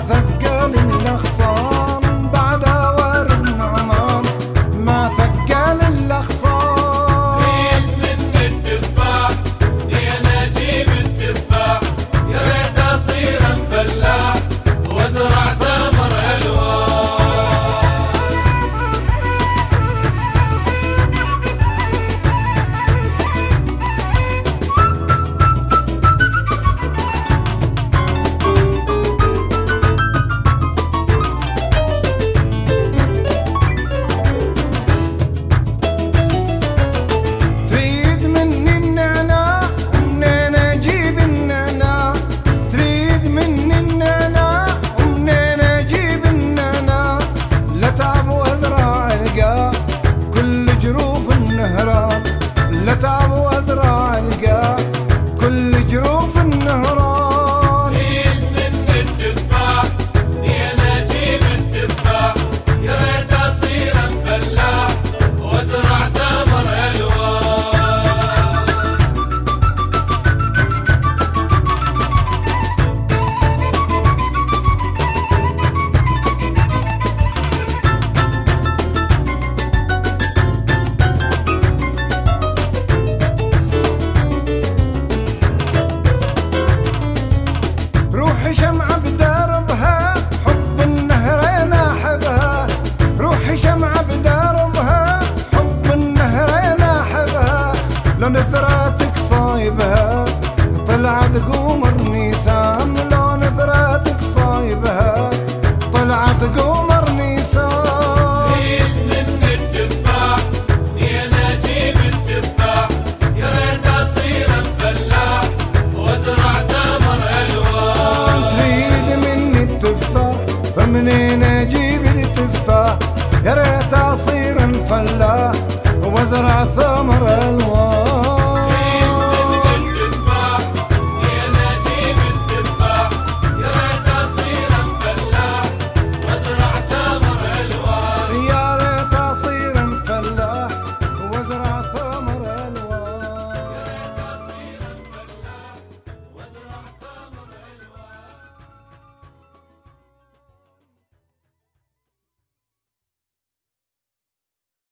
ثقل الأغصان بعد ورد نعمان، ما ثقل الأغصان. ريد مني التفاح يا نجيب التفاح، يا ريت أصير فلاح وازرع ثمر ألوان. لتعب وازرع القاع كل جروف النهران. ريد مني التفاح يا نجيب التفاح، يا ريت أصير فلاح وازرع ثمر ألوان. روحي شمعة بدربها حب النهرين أحبها، روحي شمعة بدربها حب النهرين أحبها. لو نثراتك صايبها طلعت قمر نيسان، لو نثراتك صايبها طلعت قمر نيسان. ريد مني التفاح يا نجيب التفاح، يا ريت أصير فلاح وازرع ثمر ألوان. تريد مني التفاح فمنين اجيب التفاح، يا ريت اصير فلاح وازرع ثمر الوان.